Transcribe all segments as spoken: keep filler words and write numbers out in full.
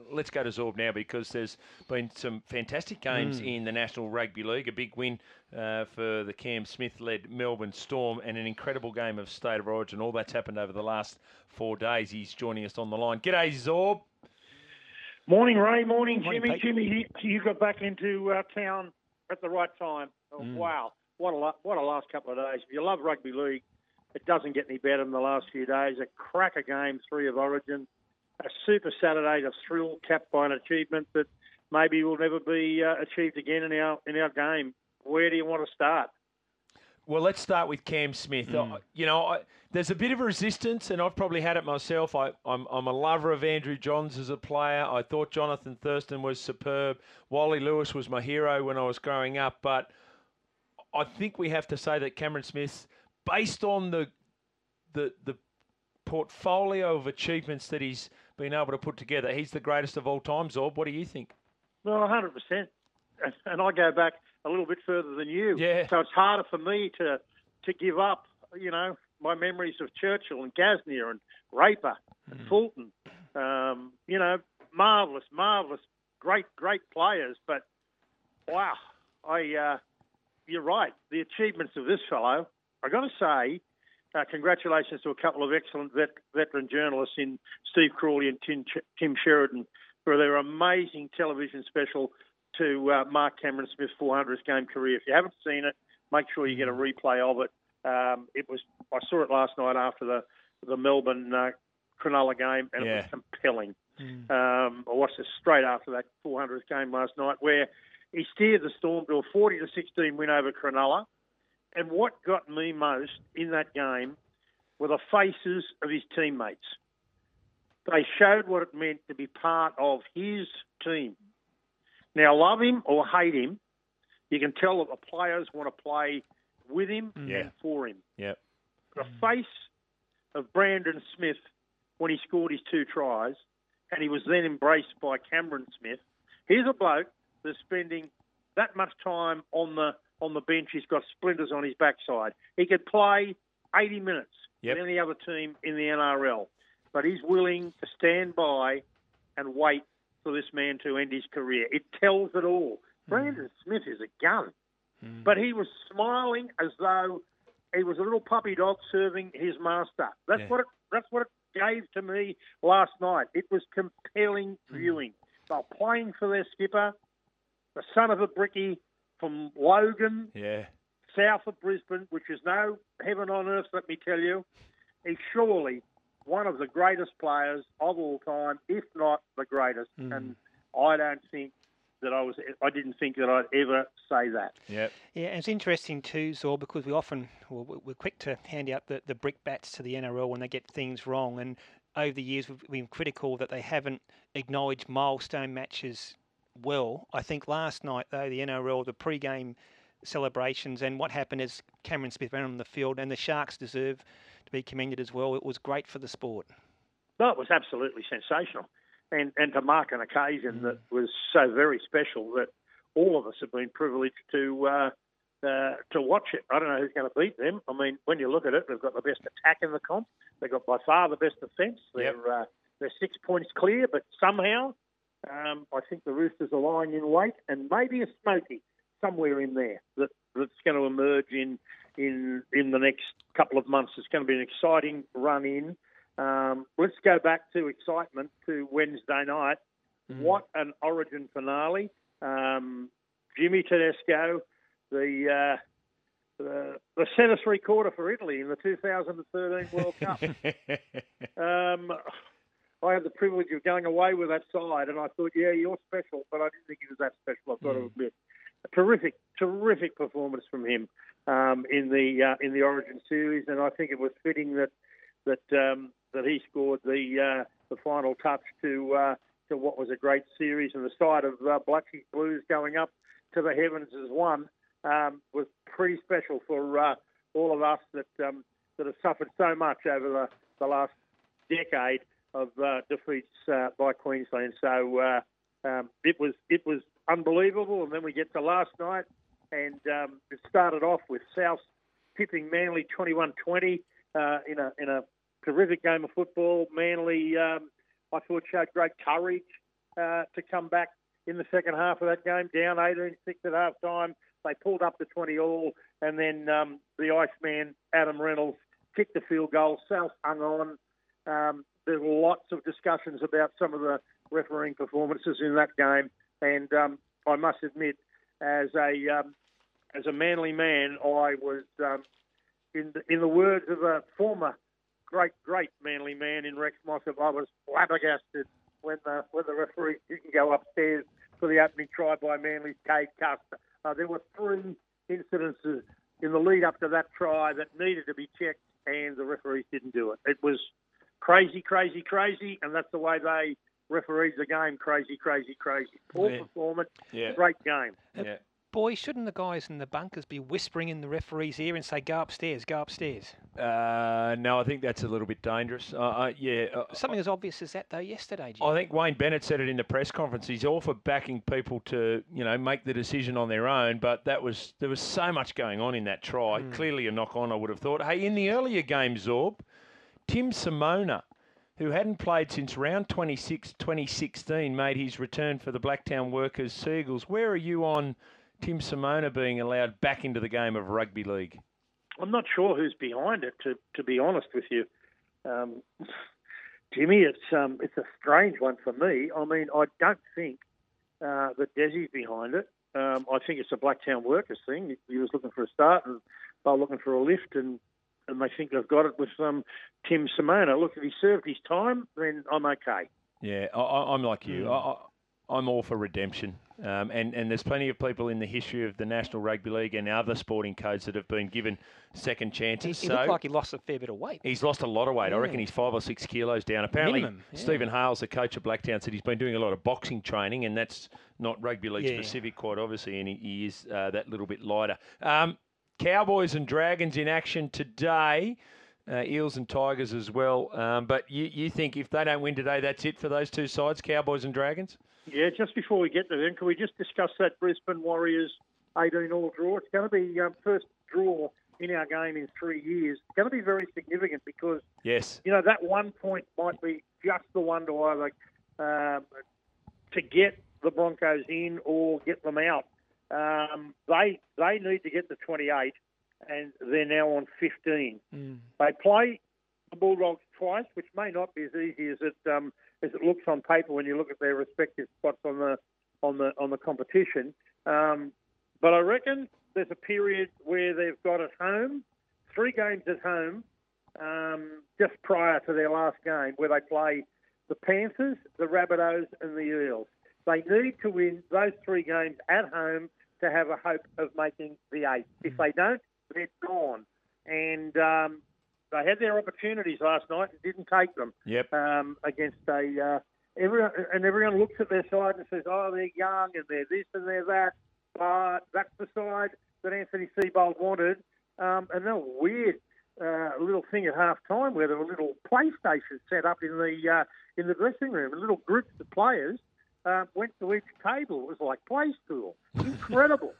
let's go to Zorb now, because there's been some fantastic games Mm. in the National Rugby League. A big win uh, for the Cam Smith-led Melbourne Storm, and an incredible game of State of Origin. All that's happened over the last four days. He's joining us on the line. G'day, Zorb. Morning, Ray. Morning, Morning, Jimmy. Pete. Jimmy, you got back into uh, town at the right time. Oh, Mm. Wow, what a lo- what a last couple of days. If you love rugby league, it doesn't get any better than the last few days. A cracker game, three of Origin, a super Saturday, a thrill capped by an achievement that maybe will never be uh, achieved again in our in our game. Where do you want to start? Well, let's start with Cam Smith. Mm. I, you know, I, there's a bit of resistance, and I've probably had it myself. I, I'm, I'm a lover of Andrew Johns as a player. I thought Jonathan Thurston was superb. Wally Lewis was my hero when I was growing up. But I think we have to say that Cameron Smith, based on the the the portfolio of achievements that he's been able to put together, he's the greatest of all time. Zorb, what do you think? Well, one hundred percent. And I go back a little bit further than you. Yeah. So it's harder for me to to give up, you know, my memories of Churchill and Gasnier and Raper and Fulton. Um, you know, marvellous, marvellous, great, great players. But, wow, I uh, you're right. The achievements of this fellow, I got to say, uh, congratulations to a couple of excellent vet, veteran journalists in Steve Crawley and Tim, Tim Sheridan for their amazing television special to uh, Mark Cameron Smith's four hundredth game career. If you haven't seen it, make sure you get a replay of it. Um, it was I saw it last night after the the Melbourne uh, Cronulla game, and Yeah. it was compelling. Mm. Um, I watched it straight after that four hundredth game last night, where he steered the Storm to a forty to sixteen win over Cronulla. And what got me most in that game were the faces of his teammates. They showed what it meant to be part of his team. Now, love him or hate him, you can tell that the players want to play with him Yeah. and for him. Yep. The face of Brandon Smith when he scored his two tries, and he was then embraced by Cameron Smith. Here's a bloke that's spending that much time on the on the bench. He's got splinters on his backside. He could play eighty minutes Yep. with any other team in the N R L, but he's willing to stand by and wait for this man to end his career. It tells it all. Brandon Smith is a gun, Mm. but he was smiling as though he was a little puppy dog serving his master. That's Yeah. what it. That's what it gave to me last night. It was compelling viewing. They were playing for their skipper, the son of a brickie from Logan, Yeah. south of Brisbane, which is no heaven on earth, let me tell you. He's surely one of the greatest players of all time, if not the greatest. Mm. And I don't think that I was, I didn't think that I'd ever say that. Yep. Yeah, and it's interesting too, Zor, because we often, well, we- we're quick to hand out the, the brick bats to the N R L when they get things wrong. And over the years, we've been critical that they haven't acknowledged milestone matches well. I think last night, though, the N R L, the pre-game celebrations and what happened as Cameron Smith ran on the field, and the Sharks deserve to be commended as well. It was great for the sport. No, it was absolutely sensational. And, and to mark an occasion that was so very special that all of us have been privileged to uh, uh, to watch it. I don't know who's going to beat them. I mean, when you look at it, they've got the best attack in the comp. They've got by far the best defence. They're, Yep. uh, they're six points clear, but somehow um, I think the Roosters are lying in wait, and maybe a Smoky somewhere in there that, that's going to emerge in, in, in the next couple of months. It's going to be an exciting run in. Um, let's go back to excitement to Wednesday night. Mm. What an Origin finale. Um, Jimmy Tedesco, the, uh, the the centre three quarter for Italy in the two thousand thirteen World Cup. um, I had the privilege of going away with that side, and I thought, yeah, you're special, but I didn't think he was that special. I've got to admit, a terrific, terrific performance from him um, in the uh, in the Origin series, and I think it was fitting that that um, that he scored the uh, the final touch to uh, to what was a great series, and the side of uh, Blackies Blues going up to the heavens as one um, was pretty special for uh, all of us that um, that have suffered so much over the, the last decade of uh, defeats uh, by Queensland. So uh, um, it was it was unbelievable, and then we get to last night, and um, it started off with South tipping Manly twenty-one twenty uh, in a in a terrific game of football. Manly, um, I thought, showed great courage. uh, to come back in the second half of that game, down eighteen six at half time. They pulled up to twenty all, and then um, the Iceman, Adam Reynolds, kicked the field goal. South hung on. Um, there were lots of discussions about some of the refereeing performances in that game, and um, I must admit, as a um, as a Manly man, I was, um, in the, in the words of a former great great Manly man in Rex Mossop, I was flabbergasted when the when the referee didn't go upstairs for the opening try by Manly's Cade Custer. Uh, there were three incidences in the lead up to that try that needed to be checked, and the referees didn't do it. It was crazy, crazy, crazy, and that's the way they refereed the game. Crazy, crazy, crazy. Poor Yeah. performance, Yeah. great game. Yeah. Boys, shouldn't the guys in the bunkers be whispering in the referee's ear and say, go upstairs, go upstairs? Uh, no, I think that's a little bit dangerous. Uh, uh, yeah. Uh, Something as obvious as that, though, yesterday, Jim. I think Wayne Bennett said it in the press conference. He's all for backing people to, you know, make the decision on their own. But that was there was so much going on in that try. Mm. Clearly a knock on, I would have thought. Hey, in the earlier game, Zorb, Tim Simona, who hadn't played since round twenty-six, twenty sixteen, made his return for the Blacktown Workers Seagulls. Where are you on Tim Simona being allowed back into the game of rugby league? I'm not sure who's behind it, to, to be honest with you. Um, Jimmy, it's um, it's a strange one for me. I mean, I don't think uh, that Desi's behind it. Um, I think it's a Blacktown Workers thing. He was looking for a start, and they were looking for a lift, and, and they think they've got it with um, Tim Simona. Look, if he served his time, then I'm okay. Yeah, I, I- I'm like you. Mm. I, I, I'm all for redemption. Um, and, and there's plenty of people in the history of the National Rugby League and other sporting codes that have been given second he, chances. he so looked like he lost a fair bit of weight. he's lost a lot of weight. I Yeah. reckon he's five or six kilos down. Apparently, Minimum, yeah. Stephen Hales, the coach of Blacktown, said he's been doing a lot of boxing training, and that's not rugby league Yeah. specific, quite obviously, and he, he is uh, that little bit lighter. Um, Cowboys and Dragons in action today. Uh, Eels and Tigers as well. Um, but you, you think if they don't win today, that's it for those two sides, Cowboys and Dragons? Yeah, just before we get to them, can we just discuss that Brisbane Warriors eighteen all draw? It's going to be um, first draw in our game in three years. It's going to be very significant because, Yes. you know, that one point might be just the one to either um, to get the Broncos in or get them out. Um, they they need to get to twenty-eight, and they're now on fifteen. Mm. They play the Bulldogs twice, which may not be as easy as it um, as it looks on paper when you look at their respective spots on the on the on the competition. Um, but I reckon there's a period where they've got at home three games at home um, just prior to their last game, where they play the Panthers, the Rabbitohs, and the Eels. They need to win those three games at home to have a hope of making the eight. If they don't, they're gone. And um, they had their opportunities last night and didn't take them. Yep. Um, against a uh, everyone, and everyone looks at their side and says, "Oh, they're young and they're this and they're that." But that's the side that Anthony Seibold wanted. Um, and then a weird uh, little thing at half time where there were little PlayStations set up in the uh, in the dressing room, and little groups of players uh, went to each table. It was like play school. Incredible.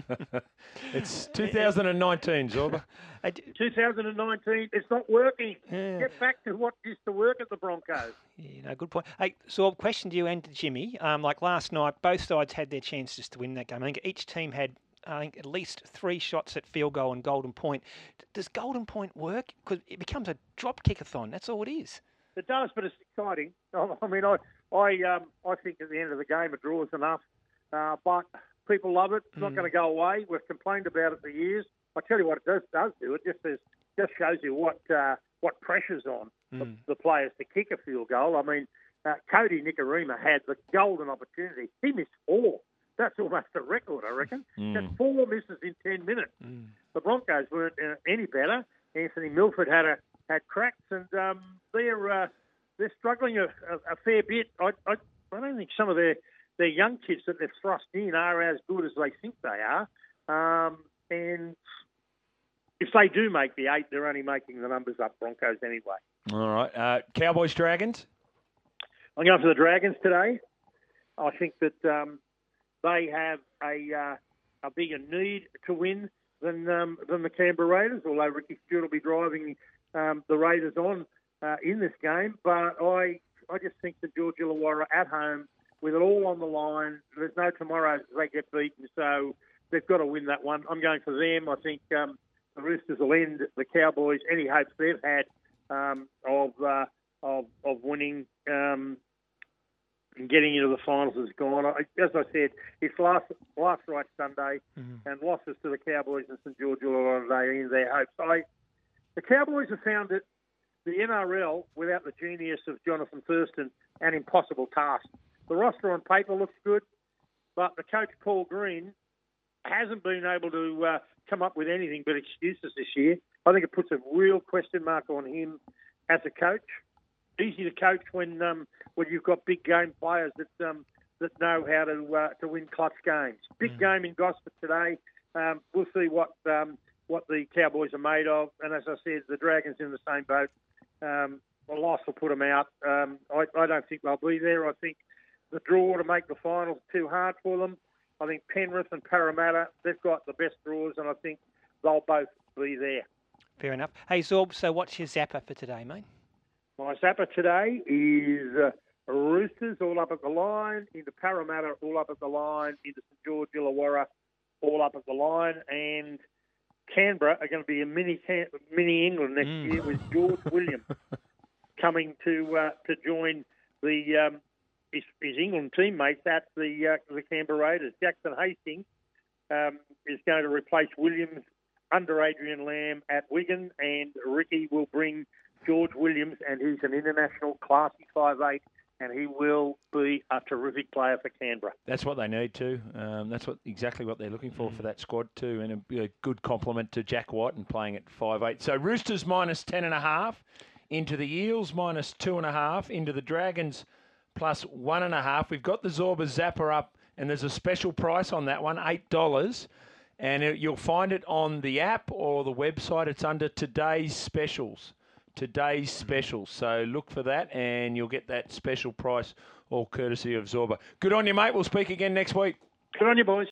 It's two thousand nineteen, Zorba. I d- twenty nineteen, it's not working. Yeah. Get back to what used to work at the Broncos. Yeah, no, good point. Hey, so a question to you and to Jimmy. Um, like last night, both sides had their chances to win that game. I think each team had, I think, at least three shots at field goal and Golden Point. D- Does Golden Point work? Because it becomes a drop kickathon. That's all it is. It does, but it's exciting. I mean, I I um, I think at the end of the game, a draw is enough. Uh, but people love it. It's not Mm. going to go away. We've complained about it for years. I tell you what, it does does do. It just says, just shows you what uh, what pressure's on Mm. the, the players to kick a field goal. I mean, uh, Cody Nicarima had the golden opportunity. He missed four. That's almost a record, I reckon. Mm. Just four misses in ten minutes. Mm. The Broncos weren't uh, any better. Anthony Milford had a had cracks, and um, they're uh, they're struggling a, a, a fair bit. I, I I don't think some of their their young kids that they've thrust in are as good as they think they are. Um, and if they do make the eight, they're only making the numbers up, Broncos anyway. All right. Uh, Cowboys, Dragons? I'm going for the Dragons today. I think that um, they have a uh, a bigger need to win than um, than the Canberra Raiders, although Ricky Stewart will be driving um, the Raiders on uh, in this game. But I I just think that George Illawarra at home with it all on the line. There's no tomorrow they get beaten, so they've got to win that one. I'm going for them. I think um, the Roosters will end the Cowboys any hopes they've had um, of, uh, of of winning um, and getting into the finals is gone. I, as I said, it's last last right Sunday, mm-hmm. and losses to the Cowboys and St George will they end their hopes. I, the Cowboys have found it, the N R L, without the genius of Jonathan Thurston, an impossible task. The roster on paper looks good, but the coach, Paul Green, hasn't been able to uh, come up with anything but excuses this year. I think it puts a real question mark on him as a coach. Easy to coach when um, when you've got big game players that um, that know how to uh, to win clutch games. Big mm. game in Gosford today. Um, we'll see what um, what the Cowboys are made of. And as I said, the Dragons in the same boat. Um, a loss will put them out. Um, I, I don't think they'll be there. I think the draw to make the finals is too hard for them. I think Penrith and Parramatta, they've got the best draws, and I think they'll both be there. Fair enough. Hey, Zorb, so what's your zapper for today, mate? My zapper today is uh, Roosters all up at the line, into Parramatta all up at the line, into St George Illawarra all up at the line, and Canberra are going to be a mini Can- mini England next mm. year with George Williams coming to uh, to join the um, his, his England teammates at the uh, the Canberra Raiders. Jackson Hastings um, is going to replace Williams under Adrian Lamb at Wigan, and Ricky will bring George Williams, and he's an international classy five eight, and he will be a terrific player for Canberra. That's what they need too. Um, that's what exactly what they're looking for mm. for that squad too, and a, a good compliment to Jack White and playing at five eight. So Roosters minus ten and a half, into the Eels minus two and a half, into the Dragons plus one and a half. We've got the Zorba Zapper up, and there's a special price on that one, eight dollars. And it, you'll find it on the app or the website. It's under today's specials. Today's specials. So look for that, and you'll get that special price, all courtesy of Zorba. Good on you, mate. We'll speak again next week. Good on you, boys.